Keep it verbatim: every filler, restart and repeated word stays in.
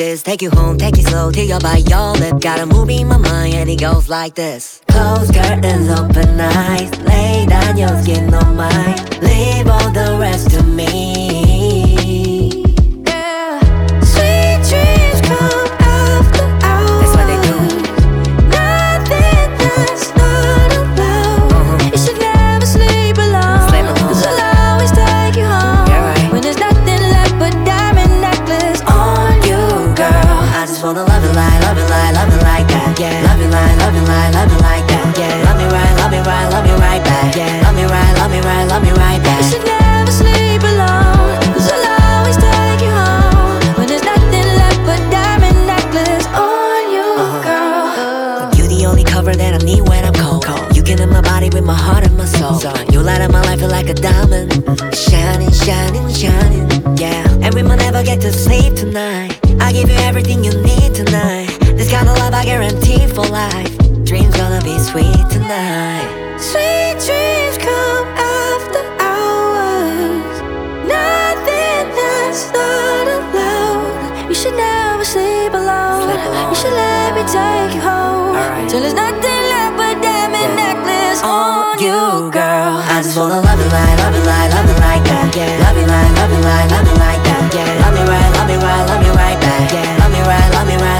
this. Take you home, take it slow till you're by your lip. Got a movie in my mind and it goes like this. Close curtains, open eyes. Lay down your skin on mine. Leave all the rest to me. Yeah. Sweet dreams come after hours. That's what they do. Nothing that's not allowed. Uh-huh. You should never sleep alone. Sleep alone. 'Cause I'll always take you home. Yeah, right. When there's nothing left but diamond necklace on you, girl. I just wanna love it like, love it like, love it like that. Yeah. Love it like, love it like, love it like that. Yeah. Love me right, love me right, love me right back. Yeah. Love me right, love me right, love me right back. You should never sleep alone. 'Cause I'll always take you home. When there's nothing left but diamond necklace on you, girl. You the only cover that I need when I'm cold. You can in my body with my heart and my soul. You light up my life feel like a diamond. Shining, shining, shining. Yeah. And we might never get to sleep tonight. I give you everything you need tonight. This kind of love I guarantee for life. Dreams gonna be sweet tonight. Sweet dreams come after hours. Nothing that's not allowed. You should never sleep alone. Sleep alone. You should let me take you home. Alright. Till there's nothing left but diamond Yeah. necklace On you, girl. I just wanna love it like, love it like, love it like that. Yeah. Love it like, love it like, love it like that. Yeah. Love me right, love me right, love me right back. Yeah. Love me right, love me right.